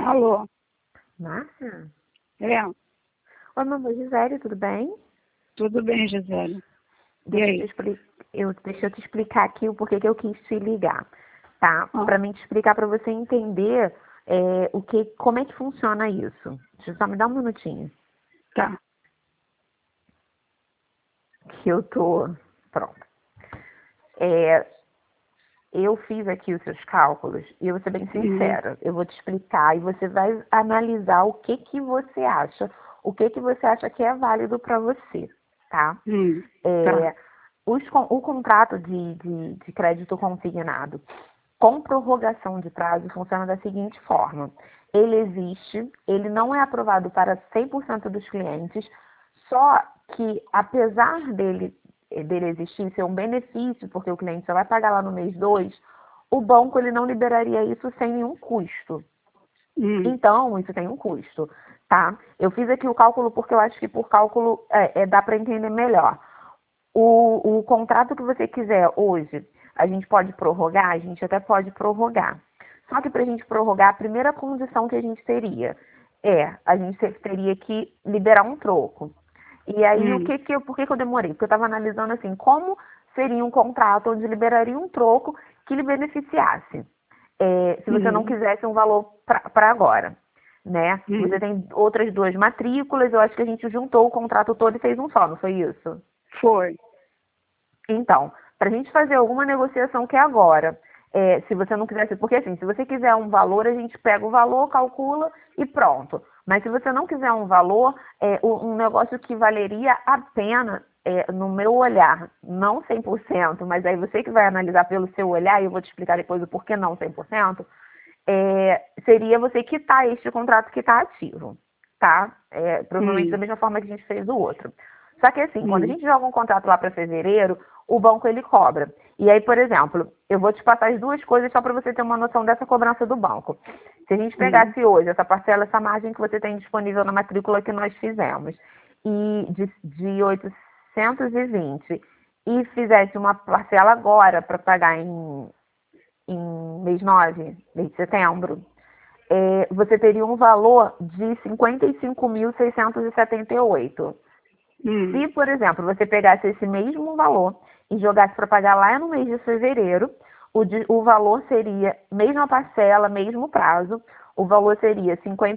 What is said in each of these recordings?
Alô? Márcia? É, Oi, meu nome é Gisele, tudo bem? tudo bem, Gisele. E Deixa eu te, aí? deixa eu te explicar aqui o porquê que eu quis te ligar, tá? Ah, Pra mim te explicar, pra você entender como é que funciona isso. Deixa eu só me dar um minutinho, tá. que eu tô... Pronto. É, eu fiz aqui os seus cálculos e eu vou ser bem Uhum, sincera. Eu vou te explicar e você vai analisar o que que você acha, o que que você acha que é válido pra você, tá? tá. É, o contrato de crédito consignado com prorrogação de prazo funciona da seguinte forma: ele existe, ele não é aprovado para 100% dos clientes, só que apesar dele existir, ser um benefício, porque o cliente só vai pagar lá no mês 2, o banco ele não liberaria isso sem nenhum custo. Hum, Então, isso tem um custo, tá? Eu fiz aqui o cálculo porque eu acho que por cálculo dá para entender melhor. O contrato que você quiser hoje, a gente pode prorrogar? A gente até pode prorrogar. Só que para a gente prorrogar, a primeira condição que a gente teria a gente teria que liberar um troco. E aí, hum, por que eu demorei? Porque eu estava analisando assim, como seria um contrato onde liberaria um troco que lhe beneficiasse, se você não uhum, quisesse um valor para agora, né? Você hum. tem outras duas matrículas, eu acho que a gente juntou o contrato todo e fez um só, não foi isso? Foi. Então, para a gente fazer alguma negociação que é agora, se você não quisesse, porque assim, se você quiser um valor, a gente pega o valor, calcula e pronto. Mas se você não quiser um valor, um negócio que valeria a pena, no meu olhar, não 100%, mas aí você que vai analisar pelo seu olhar, e eu vou te explicar depois o porquê não 100%, seria você quitar este contrato que está ativo, tá? Provavelmente da Hum, mesma forma que a gente fez o outro. Só que assim, quando a hum, gente joga um contrato lá para fevereiro, o banco ele cobra. E aí, por exemplo, eu vou te passar as duas coisas só para você ter uma noção dessa cobrança do banco. Se a gente hum, pegasse hoje essa parcela, essa margem que você tem disponível na matrícula que nós fizemos, e de 820, e fizesse uma parcela agora para pagar em mês 9, mês de setembro, você teria um valor de 55.678. hum. Se, por exemplo, você pegasse esse mesmo valor e jogasse para pagar lá no mês de fevereiro, o valor seria, mesma parcela, mesmo prazo, o valor seria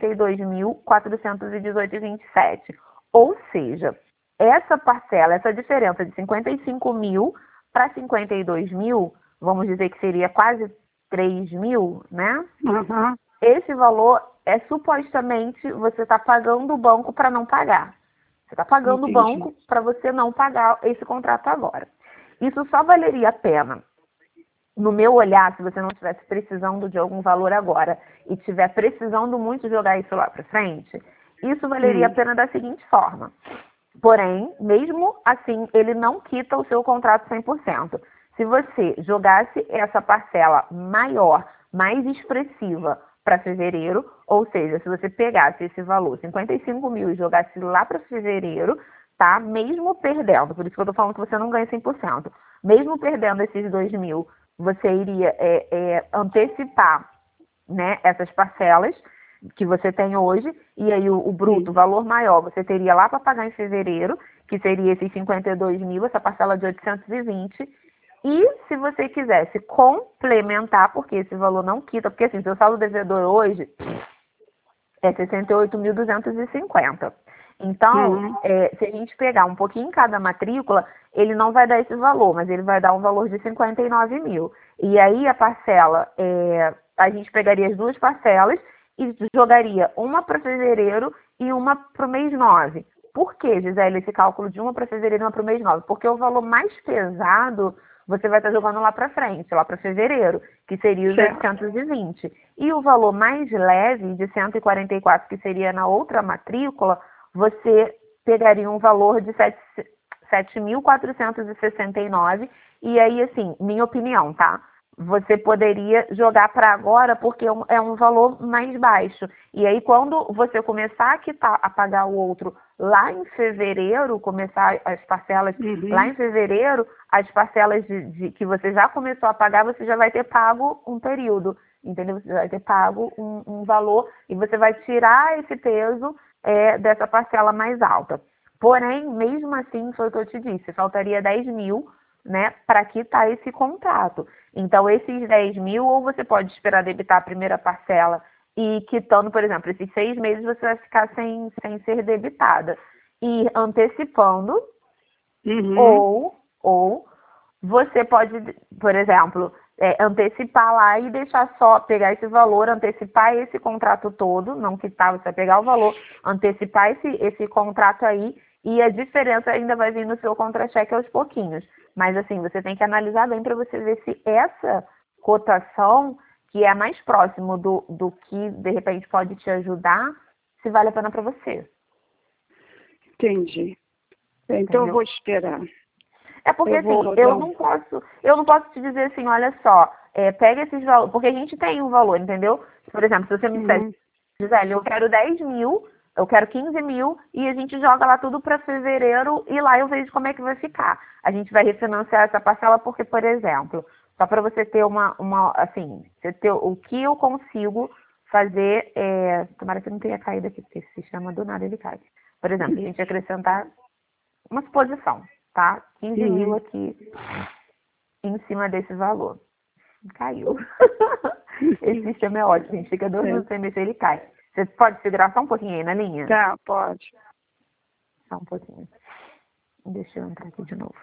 52.418,27. Ou seja, essa parcela, essa diferença de 55 mil para 52 mil, vamos dizer que seria quase 3 mil, né? Aham, Esse valor supostamente você está pagando o banco para não pagar. Você está pagando o entendi. banco para você não pagar esse contrato agora. Isso só valeria a pena, no meu olhar, se você não estivesse precisando de algum valor agora e estiver precisando muito jogar isso lá para frente, isso valeria a Hum, pena da seguinte forma. Porém, mesmo assim, ele não quita o seu contrato 100%. Se você jogasse essa parcela maior, mais expressiva para fevereiro, ou seja, se você pegasse esse valor, 55 mil, e jogasse lá para fevereiro, tá? Mesmo perdendo, por isso que eu estou falando que você não ganha 100%. Mesmo perdendo esses 2 mil, você iria antecipar, né, essas parcelas que você tem hoje, e aí o bruto, o hum. valor maior, você teria lá para pagar em fevereiro, que seria esses 52 mil, essa parcela de 820. E se você quisesse complementar, porque esse valor não quita, porque assim, seu saldo devedor hoje é 68.250. Então, Uhum, se a gente pegar um pouquinho em cada matrícula, ele não vai dar esse valor, mas ele vai dar um valor de 59 mil. E aí a parcela, a gente pegaria as duas parcelas e jogaria uma para fevereiro e uma para o mês 9. Por que, Gisele, esse cálculo de uma para fevereiro e uma para o mês 9? Porque o valor mais pesado você vai estar jogando lá para frente, lá para fevereiro, que seria os certo. 820. E o valor mais leve, de 144, que seria na outra matrícula, você pegaria um valor de 7.469. E aí, assim, minha opinião, tá? Você poderia jogar para agora porque é um valor mais baixo. E aí, quando você começar a pagar o outro lá em fevereiro, começar as parcelas lá Uhum, em fevereiro, as parcelas que você já começou a pagar, você já vai ter pago um período. entendeu? Você vai ter pago um valor e você vai tirar esse peso dessa parcela mais alta. Porém, mesmo assim, foi o que eu te disse, faltaria 10 mil, né, para quitar esse contrato. Então, esses 10 mil, ou você pode esperar debitar a primeira parcela e quitando, por exemplo, esses 6 meses você vai ficar sem ser debitada. E antecipando, ou você pode, por exemplo, antecipar lá e deixar só, pegar esse valor, antecipar esse contrato todo, não quitar, você vai pegar o valor, antecipar esse contrato aí, e a diferença ainda vai vir no seu contra-cheque aos pouquinhos. Mas assim, você tem que analisar bem para você ver se essa cotação, que é mais próximo do que de repente pode te ajudar, se vale a pena para você. Entendi. Então Entendeu? eu vou esperar. É porque assim, eu não posso te dizer assim, olha só, pega esses valores, porque a gente tem um valor, entendeu? Por exemplo, se você me disser, Gisele, eu quero 10 mil, eu quero 15 mil, e a gente joga lá tudo para fevereiro e lá eu vejo como é que vai ficar. A gente vai refinanciar essa parcela porque, por exemplo, só para você ter assim, você ter o que eu consigo fazer, tomara que não tenha caído aqui, porque esse sistema do nada ele cai. Por exemplo, a gente acrescentar uma suposição, tá? 15 mil aqui em cima desse valor. Caiu. Esse sistema é ótimo, a gente fica 2 minutos sem mexer, ele cai. Você pode segurar só um pouquinho aí na linha? Tá, pode. Só um pouquinho. Deixa eu entrar aqui de novo.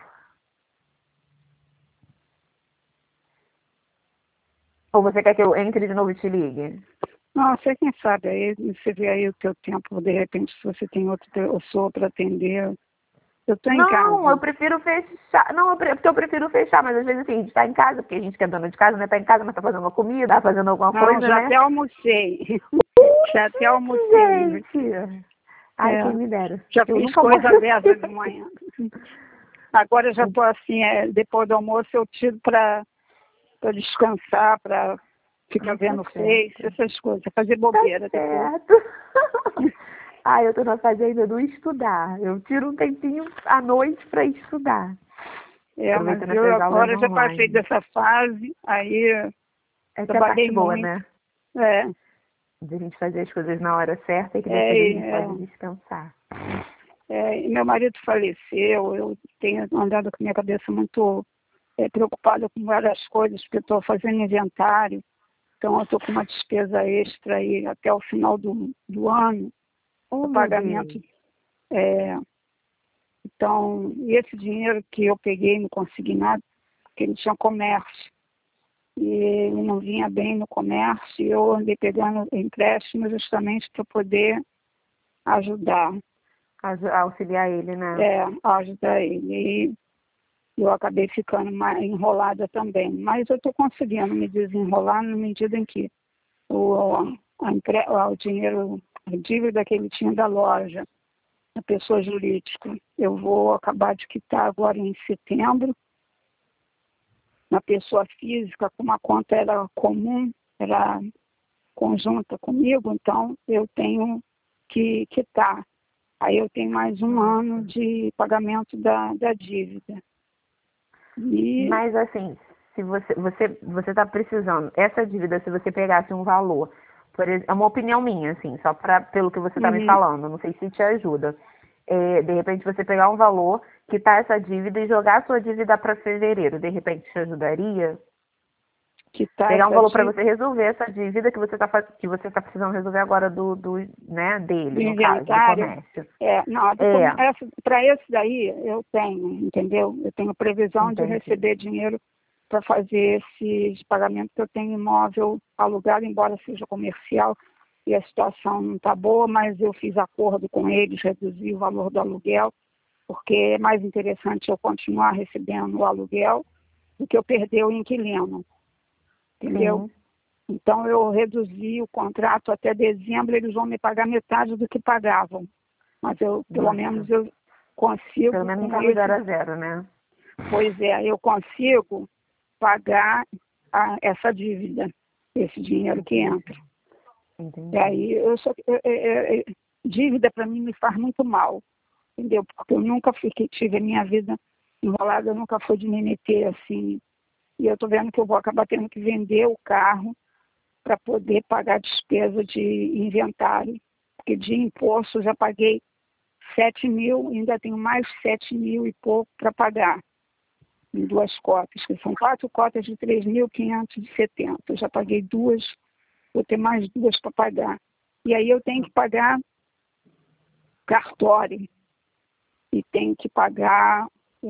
Ou você quer que eu entre de novo e te ligue? Não, você quem sabe, aí você vê aí o teu tempo, de repente, se você tem outra pessoa para atender. Eu estou em casa. Não, eu prefiro fechar. Não, porque eu prefiro fechar, mas às vezes assim, a gente tá em casa, porque a gente que é dona de casa, né? Tá em casa, mas tá fazendo uma comida, tá fazendo alguma coisa, já né? até almocei. Já até almocei. Gente! Ai, quem me dera. Já Eu fiz nunca coisa dessa de manhã. Agora eu já estou assim, depois do almoço eu tiro para descansar, para ficar vendo Face, essas coisas, fazer bobeira tá depois. certo. Ai, eu tô na fase ainda do estudar. Eu tiro um tempinho à noite para estudar. Mas eu agora já passei dessa fase, aí essa é a parte boa, muito. né? De a gente fazer as coisas na hora certa e que depois a gente pode descansar. E meu marido faleceu, eu tenho andado com minha cabeça muito preocupada com várias coisas, porque eu estou fazendo inventário, então eu estou com uma despesa extra aí até o final do ano, o pagamento. Então, esse dinheiro que eu peguei no consignado, porque ele tinha comércio, e ele não vinha bem no comércio, e eu andei pegando empréstimo justamente para poder ajudar. Auxiliar ele, né? Ajudar ele. E eu acabei ficando mais enrolada também. Mas eu estou conseguindo me desenrolar na medida em que o dinheiro, a dívida que ele tinha da loja, a pessoa jurídica, eu vou acabar de quitar agora em setembro. Na pessoa física, como a conta era comum, era conjunta comigo, então eu tenho que quitar. Aí eu tenho mais um ano de pagamento da dívida. Mas assim, se você está precisando, essa dívida, se você pegasse um valor, é uma opinião minha, assim, só pelo que você está me falando, não sei se te ajuda. De repente você pegar um valor, quitar essa dívida e jogar a sua dívida para fevereiro, de repente te ajudaria? Pegar um valor para você resolver essa dívida que você está precisando resolver agora dele, no caso, do comércio. Para esse daí eu tenho, entendeu? Eu tenho previsão de receber dinheiro para fazer esses pagamentos, que eu tenho imóvel alugado, embora seja comercial, e a situação não está boa, mas eu fiz acordo com eles, reduzi o valor do aluguel, porque é mais interessante eu continuar recebendo o aluguel do que eu perder o inquilino. Entendeu? Sim. Então eu reduzi o contrato até dezembro, eles vão me pagar metade do que pagavam. Mas pelo menos eu consigo. Pelo menos não 0 a 0, né? Pois é, eu consigo pagar essa dívida, esse dinheiro que entra. Entendi. E aí dívida para mim me faz muito mal, entendeu? Porque eu nunca tive a minha vida enrolada, eu nunca fui de me meter assim. E eu estou vendo que eu vou acabar tendo que vender o carro para poder pagar a despesa de inventário, porque de imposto eu já paguei 7 mil, ainda tenho mais 7 mil e pouco para pagar em 2 cotas, que são 4 cotas de 3.570. Eu já paguei 2, vou ter mais 2 para pagar. E aí eu tenho que pagar cartório e tenho que pagar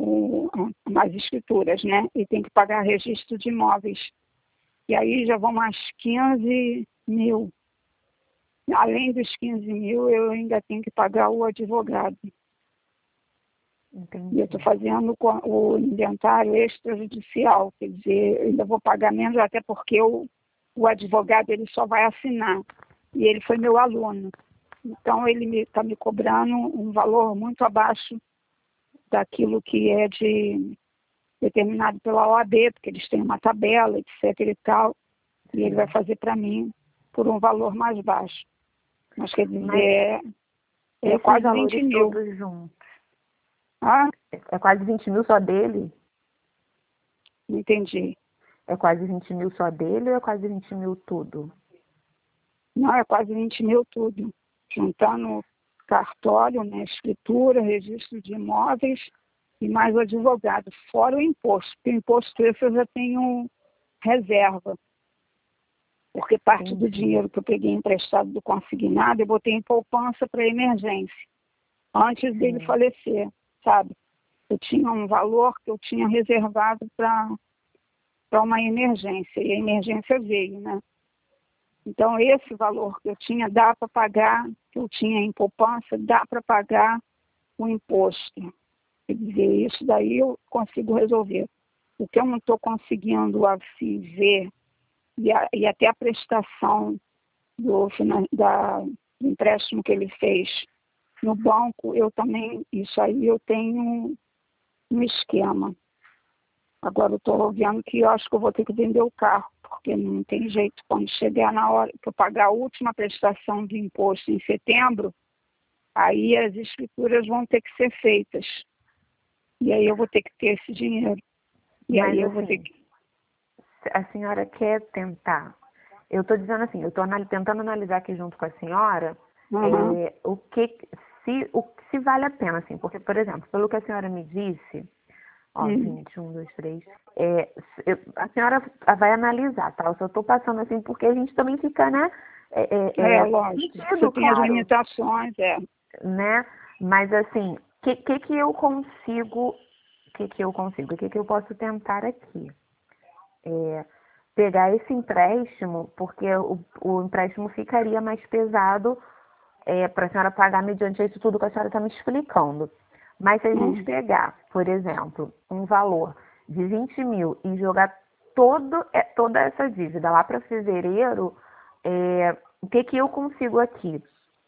as escrituras, né? E tenho que pagar registro de imóveis. E aí já vão mais 15 mil. Além dos 15 mil, eu ainda tenho que pagar o advogado. Entendi. E eu estou fazendo o inventário extrajudicial, quer dizer, eu ainda vou pagar menos, até porque o advogado ele só vai assinar. E ele foi meu aluno. Então, ele está me cobrando um valor muito abaixo daquilo que é determinado pela OAB, porque eles têm uma tabela, etc. e tal, e ele vai fazer para mim por um valor mais baixo. Mas quer dizer, é quase 20 mil. Todos juntos. Ah? É quase 20 mil só dele? Não entendi. É quase 20 mil só dele ou é quase 20 mil tudo? Não, é quase 20 mil tudo. Juntando cartório, né, escritura, registro de imóveis e mais o advogado, fora o imposto. Porque o imposto esse eu já tenho reserva. Porque parte do dinheiro que eu peguei emprestado do consignado, eu botei em poupança para emergência, antes dele falecer, sabe? Eu tinha um valor que eu tinha reservado para uma emergência, e a emergência veio, né? Então, esse valor que eu tinha dá para pagar, que eu tinha em poupança, dá para pagar o imposto. Quer dizer, isso daí eu consigo resolver. O que eu não estou conseguindo assim ver, e até a prestação do empréstimo que ele fez no banco, eu também, isso aí eu tenho um esquema. Agora eu estou vendo que eu acho que eu vou ter que vender o carro, porque não tem jeito. Quando chegar na hora que eu pagar a última prestação de imposto em setembro, aí as escrituras vão ter que ser feitas. E aí eu vou ter que ter esse dinheiro. E mas, aí eu assim, vou ter que... A senhora quer tentar? Eu estou dizendo assim, eu estou tentando analisar aqui junto com a senhora se vale a pena, assim, porque, por exemplo, pelo que a senhora me disse, ó, 20, 1, 2, 3, a senhora vai analisar, tá? Eu só estou passando assim, porque a gente também fica, né? Lógico, sentido, você tem as claro, limitações, né? Mas assim, que eu consigo, o que eu posso tentar aqui? Pegar esse empréstimo, porque o empréstimo ficaria mais pesado para a senhora pagar mediante isso tudo que a senhora está me explicando. Mas se a gente pegar, por exemplo, um valor de 20 mil e jogar toda essa dívida lá para fevereiro, o que eu consigo aqui?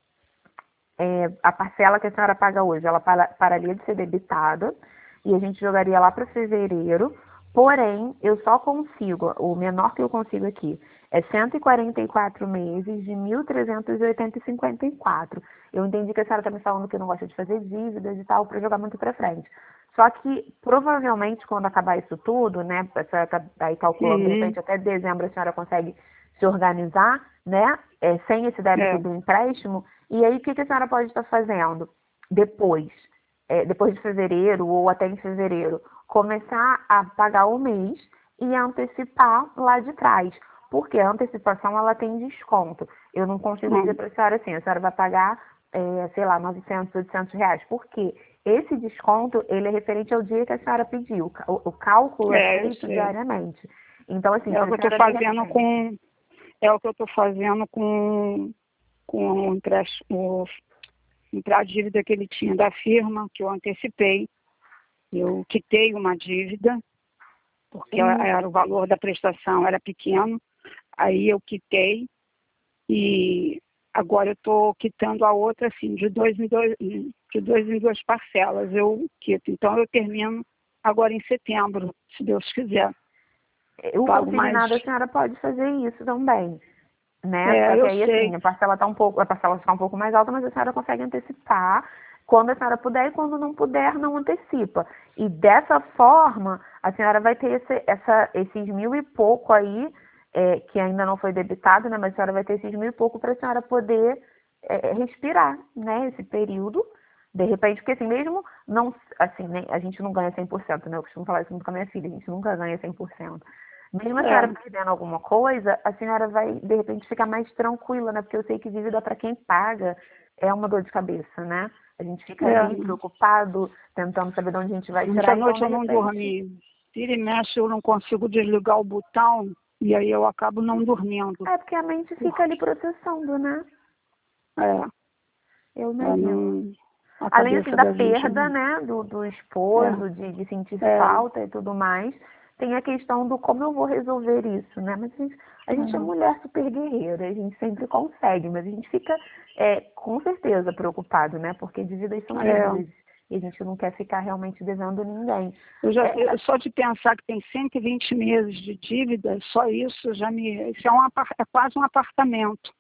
A parcela que a senhora paga hoje, ela pararia de ser debitada e a gente jogaria lá para fevereiro. Porém, eu só consigo, o menor que eu consigo aqui é 144 meses de 1.380,54. Eu entendi que a senhora está me falando que não gosta de fazer dívidas e tal, para jogar muito para frente. Só que, provavelmente, quando acabar isso tudo, né, a senhora está aí calculando, de repente, até dezembro a senhora consegue se organizar, né, sem esse débito do empréstimo. E aí, o que a senhora pode estar fazendo? Depois de fevereiro ou até em fevereiro, começar a pagar o mês e antecipar lá de trás. Porque a antecipação, ela tem desconto. Eu não consigo dizer para a senhora assim, a senhora vai pagar, sei lá, 900, 800 reais. Por quê? Esse desconto, ele é referente ao dia que a senhora pediu. O cálculo é feito diariamente. Então, assim, é o que eu estou fazendo com... É o que eu estou fazendo com o empréstimo, a dívida que ele tinha da firma, que eu antecipei. Eu quitei uma dívida, porque era o valor da prestação era pequeno. Aí eu quitei e agora eu estou quitando a outra, assim, de dois em duas parcelas. Eu quito. Então eu termino agora em setembro, se Deus quiser. O consignado, a senhora pode fazer isso também, né? Só que aí, assim, a parcela fica um pouco mais alta, mas a senhora consegue antecipar quando a senhora puder e quando não puder, não antecipa. E dessa forma, a senhora vai ter esses 1.000 e pouco aí que ainda não foi debitado, né? Mas a senhora vai ter esses 1.000 e pouco para a senhora poder respirar, né? Esse período. De repente, porque assim, mesmo não, assim, né, a gente não ganha 100%, né? Eu costumo falar isso muito com a minha filha, a gente nunca ganha 100%. Mesmo a senhora perdendo alguma coisa, a senhora vai, de repente, ficar mais tranquila, né? Porque eu sei que dívida para quem paga é uma dor de cabeça, né? A gente fica ali preocupado, tentando saber de onde a gente vai tirar. Essa noite eu não dormi. Vira e mexe, eu não consigo desligar o botão e aí eu acabo não dormindo. É porque a mente fica ali processando, né? Eu imagino. Além assim, da perda, né, do esposo, de sentir falta e tudo mais, tem a questão do como eu vou resolver isso, né? Mas a gente é mulher super guerreira, a gente sempre consegue, mas a gente fica com certeza preocupado, né? Porque dívidas são dívidas e a gente não quer ficar realmente devendo ninguém. Só de pensar que tem 120 meses de dívida, só isso já me... Isso é quase um apartamento.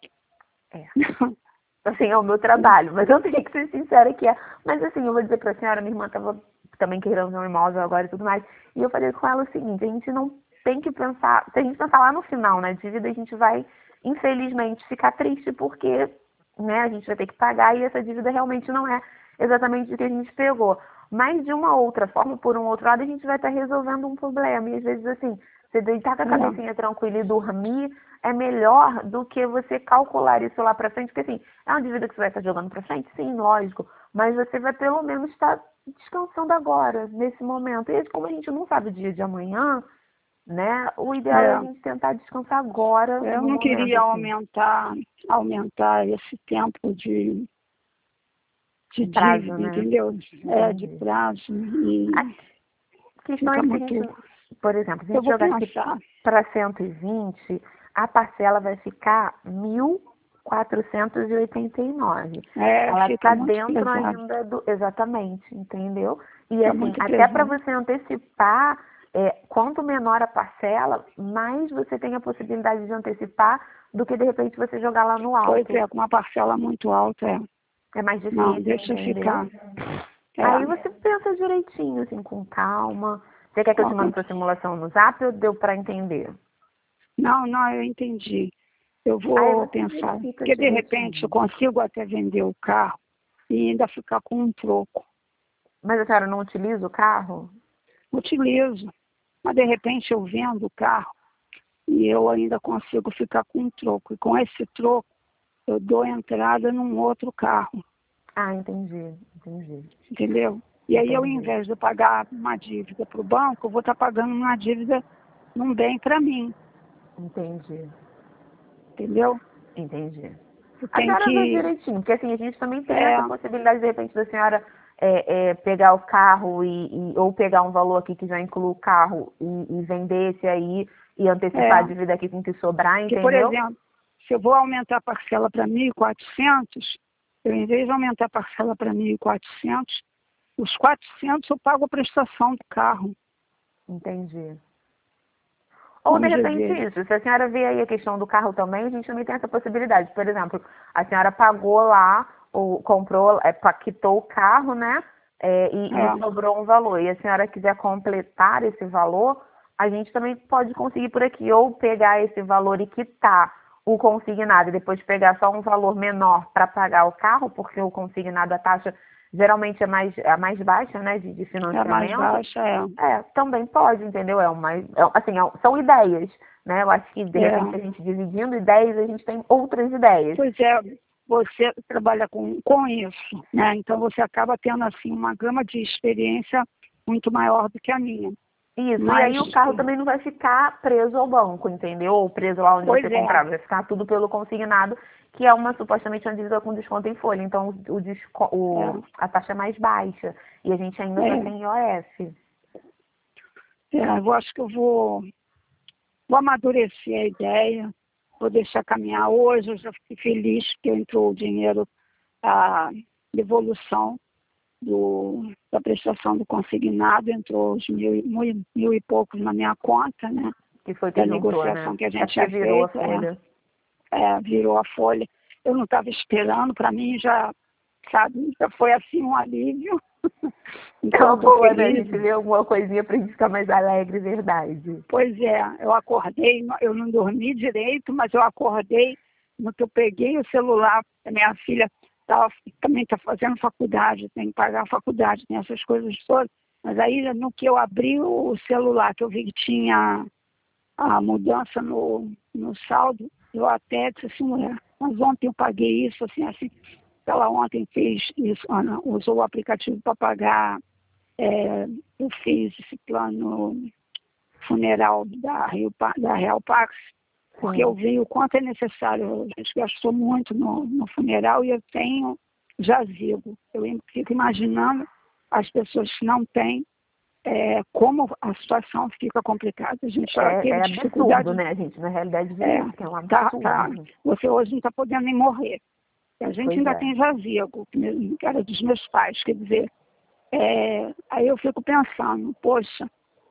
Assim, é o meu trabalho, mas eu tenho que ser sincera que Mas assim, eu vou dizer pra senhora, minha irmã estava também querendo um imóvel agora e tudo mais, e eu falei com ela o seguinte, a gente não tem que pensar, se a gente pensar lá no final, na dívida, a gente vai, infelizmente, ficar triste porque, né, a gente vai ter que pagar e essa dívida realmente não é exatamente o que a gente pegou. Mas de uma outra forma, por um outro lado, a gente vai estar resolvendo um problema, e às vezes assim, você deitar com a cabecinha tranquila e dormir é melhor do que você calcular isso lá pra frente, porque assim, é uma dívida que você vai estar jogando pra frente? Sim, lógico, mas você vai pelo menos estar descansando agora, nesse momento. E como a gente não sabe o dia de amanhã, né, o ideal é a gente tentar descansar agora. Eu não queria aumentar esse tempo de prazo, dívida, né? entendeu? De prazo. E a questão é que a gente, por exemplo, se a gente jogar aqui para 120, a parcela vai ficar 1.489. Ela está dentro ainda do... Exatamente, entendeu? E assim, até para você antecipar, quanto menor a parcela, mais você tem a possibilidade de antecipar do que de repente você jogar lá no alto. Pois é, com uma parcela muito alta, é mais difícil, não, deixa entendeu? ficar. Aí você pensa direitinho, assim, com calma. Você quer que eu te mande sua simulação no Zap ou deu para entender? Não, eu entendi. Eu vou pensar. Porque de repente eu consigo até vender o carro e ainda ficar com um troco. Mas a senhora não utiliza o carro? Utilizo. Mas de repente eu vendo o carro e eu ainda consigo ficar com um troco. E com esse troco eu dou entrada num outro carro. Ah, entendi. Entendeu? E aí, ao invés de eu pagar uma dívida para o banco, eu vou estar pagando uma dívida num bem para mim. Entendi. Entendeu? Entendi. A senhora vê direitinho, porque assim, a gente também tem essa possibilidade, de repente, da senhora pegar o carro ou pegar um valor aqui que já inclui o carro e vender esse aí e antecipar a dívida aqui com o que sobrar, entendeu? Porque, por exemplo, se eu vou aumentar a parcela para 1.400, eu, em vez de aumentar a parcela para 1.400, os 400 eu pago a prestação do carro. Entendi. Ou, de repente, isso. Se a senhora vê aí a questão do carro também, a gente também tem essa possibilidade. Por exemplo, a senhora pagou lá, ou comprou, quitou o carro, né? E sobrou um valor. E a senhora quiser completar esse valor, a gente também pode conseguir por aqui. Ou pegar esse valor e quitar o consignado e depois pegar só um valor menor para pagar o carro, porque o consignado, a taxa geralmente é mais baixa, né, de financiamento. É mais baixa, também pode, entendeu? São ideias, né? Eu acho que, de repente, a gente dividindo ideias, a gente tem outras ideias. Pois é, você trabalha com isso, né? Então você acaba tendo, assim, uma gama de experiência muito maior do que a minha. Isso, e aí o carro também não vai ficar preso ao banco, entendeu? Ou preso lá onde você comprava, vai ficar tudo pelo consignado, que é supostamente uma dívida com desconto em folha. Então a taxa é mais baixa e a gente ainda já tem IOF. Eu acho que eu vou amadurecer a ideia, vou deixar caminhar hoje. Eu já fiquei feliz que entrou o dinheiro, a devolução da prestação do consignado, entrou os mil e poucos na minha conta, né? Que foi que negociação, né? Que a gente tinha virou feito. A folha. Virou a folha. Eu não estava esperando, para mim já foi assim um alívio. Então, boa, né? A gente vê alguma coisinha pra gente ficar mais alegre, verdade. Pois é, eu acordei, eu não dormi direito, mas eu acordei no que eu peguei o celular, a minha filha também está fazendo faculdade, tem que pagar a faculdade, tem essas coisas todas. Mas aí, no que eu abri o celular, que eu vi que tinha a mudança no saldo, eu até disse assim, mulher, mas ontem eu paguei isso, assim. Ela ontem fez isso, Ana, usou o aplicativo para pagar, eu fiz esse plano funeral da Real Pax, porque eu vi o quanto é necessário. A gente gastou muito no funeral e eu tenho jazigo. Eu fico imaginando as pessoas que não têm, como a situação fica complicada. A gente já teve dificuldade. Absurdo, né, gente? Na realidade, que é um absurdo. Você hoje não está podendo nem morrer. E a gente ainda tem jazigo, que era dos meus pais. Quer dizer, aí eu fico pensando, poxa,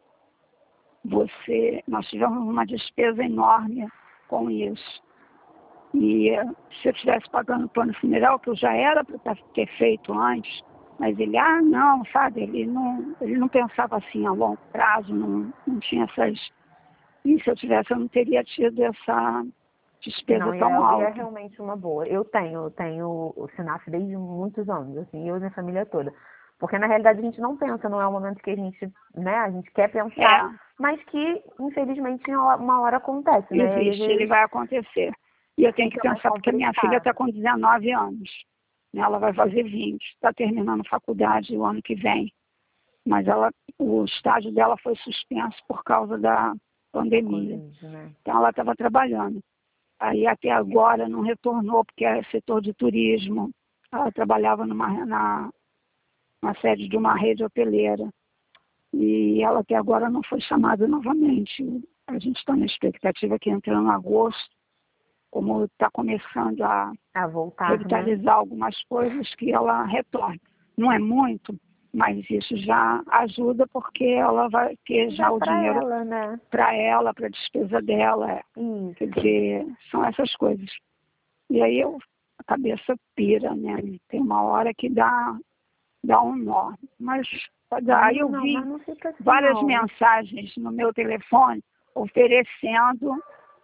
nós tivemos uma despesa enorme com isso. E se eu estivesse pagando o plano funeral, que eu já era para ter feito antes, mas ele, não, sabe, ele não pensava assim a longo prazo, não tinha essas... E se eu não teria tido essa despesa tão alta. É realmente uma boa. Eu tenho o SINAF desde muitos anos, assim, eu e minha família toda. Porque na realidade a gente não pensa, não é o momento que a gente quer pensar, mas que infelizmente uma hora acontece, né? Existe, ele vai acontecer. E eu tenho que pensar, porque a minha filha está com 19 anos, né? Ela vai fazer 20, está terminando faculdade o ano que vem. Mas o estágio dela foi suspenso por causa da pandemia. Né? Então ela estava trabalhando. Aí até agora não retornou, porque é setor de turismo. Ela trabalhava na sede de uma rede hoteleira. E ela até agora não foi chamada novamente. A gente está na expectativa que entrando em agosto, como está começando a voltar, revitalizar algumas coisas, que ela retorne. Não é muito, mas isso já ajuda, porque ela vai ter já o dinheiro para ela, para a despesa dela. Quer dizer, são essas coisas. E aí a cabeça pira, né? Tem uma hora que dá um nó. Mas aí eu vi várias mensagens no meu telefone oferecendo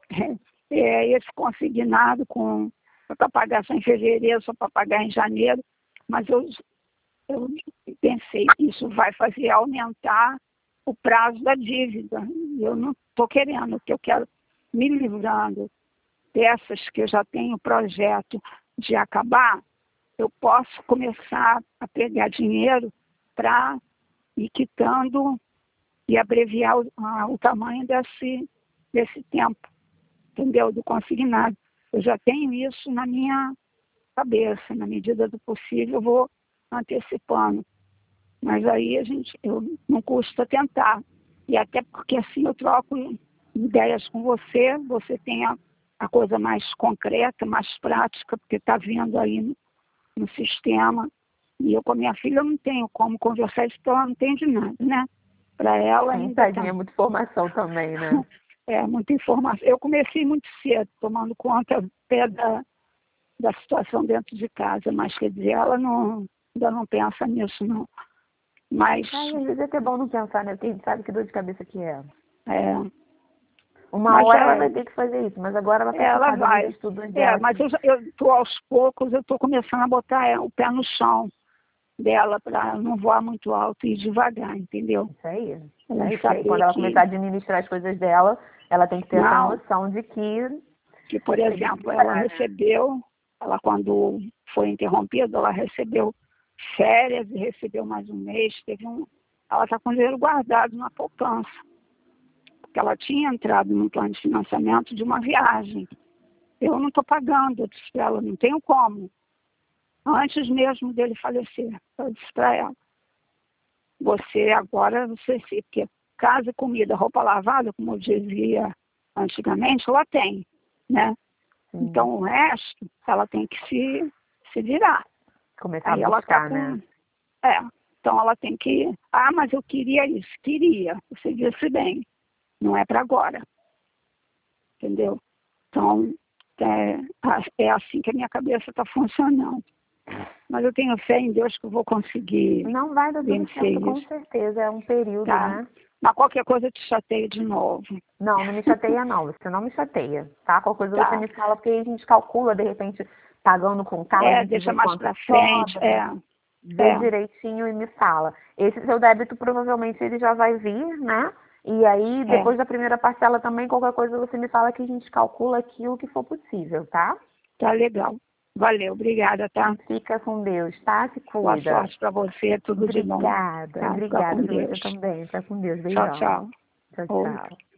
esse consignado para pagar só em fevereiro, só para pagar em janeiro. Mas eu pensei, isso vai fazer aumentar o prazo da dívida. Eu não estou querendo, porque eu quero me livrando dessas que eu já tenho projeto de acabar. Eu posso começar a pegar dinheiro para ir quitando e abreviar o tamanho desse tempo, entendeu? Do consignado. Eu já tenho isso na minha cabeça, na medida do possível eu vou antecipando. Mas aí não custa tentar. E até porque assim eu troco ideias com você tem a coisa mais concreta, mais prática, porque está vindo aí no sistema. E eu com a minha filha eu não tenho como conversar isso, porque ela não entende nada, né? Para ela ainda é muita informação também, né? Muita informação. Eu comecei muito cedo, tomando conta até da situação dentro de casa, mas quer dizer, ela ainda não pensa nisso, não. Mas... às vezes é até bom não pensar, né? Porque a gente sabe que dor de cabeça que é. Uma hora ela vai ter que fazer isso, mas agora ela está focada nos estudos dela. Mas eu tô aos poucos, eu estou começando a botar o pé no chão dela para não voar muito alto e devagar, entendeu? Isso aí. Quando ela começar a administrar as coisas dela, ela tem que ter essa noção de que, por exemplo, ela recebeu, ela foi interrompida, ela recebeu férias e recebeu mais um mês, ela está com dinheiro guardado na poupança, porque ela tinha entrado num plano de financiamento de uma viagem. Eu não estou pagando, eu disse para ela, não tenho como. Antes mesmo dele falecer, eu disse para ela, porque casa, comida, roupa lavada, como eu dizia antigamente, ela tem, né? Então o resto, ela tem que se virar. Começar a buscar, né? Então ela tem que... mas eu queria isso. Queria. Você disse bem. Não é para agora. Entendeu? Então, é assim que a minha cabeça está funcionando. Mas eu tenho fé em Deus que eu vou conseguir Não vai dar tudo certo, com certeza. É um período, tá? né? Mas qualquer coisa eu te chateio de novo. Não, não me chateia não. Você não me chateia, tá? Qualquer coisa Tá. você me fala, porque aí a gente calcula, de repente, pagando com carro, a gente Deixa vê mais quanto pra frente. sobra, vê direitinho e me fala. Esse seu débito provavelmente ele já vai vir, né? E aí, depois da primeira parcela também, qualquer coisa você me fala que a gente calcula aquilo que for possível, tá? Tá legal. Valeu, obrigada, tá? Fica com Deus, tá? Se Boa cuida. sorte pra você, tudo de bom. Obrigada, Tá? Fica obrigada com pra você Deus. também. Fica com Deus. Tchau, Beijão. tchau. Tchau, Oi. tchau.